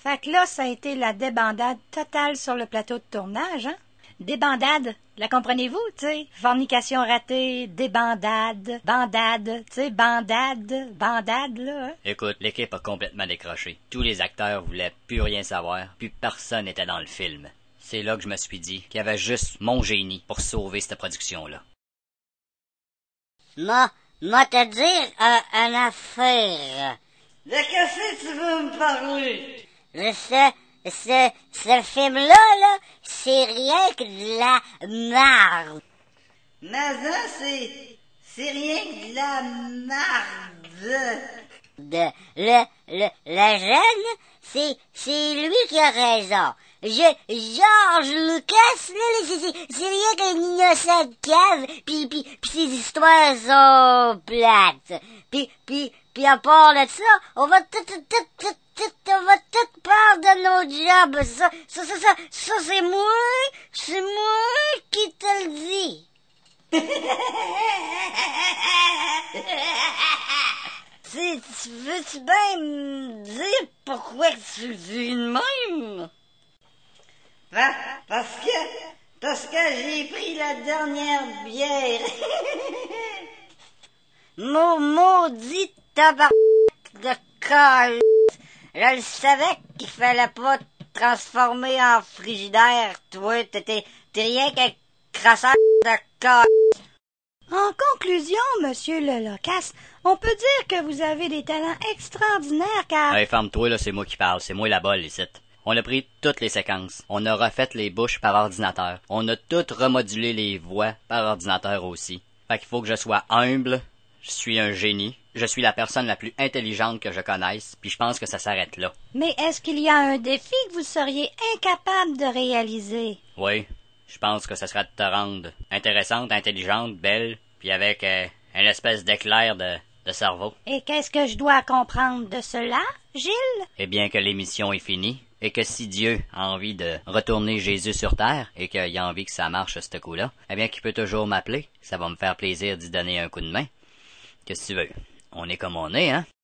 Fait que là, ça a été la débandade totale sur le plateau de tournage, hein? Débandade, la comprenez-vous, tu sais? Fornication ratée, débandade, bandade, tu sais, bandade, là, hein? Écoute, l'équipe a complètement décroché. Tous les acteurs voulaient plus rien savoir, plus personne n'était dans le film. C'est là que je me suis dit qu'il y avait juste mon génie pour sauver cette production-là. Moi te dire une affaire. De qu'est-ce que tu veux me parler? Ce film-là, là, c'est rien que de la marde. Mais ça, c'est rien que de la marde. Le jeune, c'est lui qui a raison. George Lucas, là, c'est rien qu'un innocent de cave, pis ses histoires sont plates. Pis à part de ça, on va tout perdre de nos jobs. Ça, c'est moi qui te le dis. Tu veux-tu bien me dire pourquoi tu le dis de même? Parce que j'ai pris la dernière bière. Maudit tabac de colle. Je le savais qu'il fallait pas te transformer en frigidaire, toi. T'es rien qu'un crasseur de colle. En conclusion, monsieur Lelocas, on peut dire que vous avez des talents extraordinaires car... Hey, ferme-toi, là, c'est moi qui parle. C'est moi la bolle, ici. On a pris toutes les séquences. On a refait les bouches par ordinateur. On a tout remodulé les voix par ordinateur aussi. Fait qu'il faut que je sois humble. Je suis un génie. Je suis la personne la plus intelligente que je connaisse. Puis je pense que ça s'arrête là. Mais est-ce qu'il y a un défi que vous seriez incapable de réaliser? Oui. Je pense que ça serait de te rendre intéressante, intelligente, belle, puis avec une espèce d'éclair de cerveau. Et qu'est-ce que je dois comprendre de cela, Gilles? Eh bien que l'émission est finie, et que si Dieu a envie de retourner Jésus sur terre, et qu'il a envie que ça marche ce coup-là, eh bien qu'il peut toujours m'appeler. Ça va me faire plaisir d'y donner un coup de main. Qu'est-ce que tu veux? On est comme on est, hein?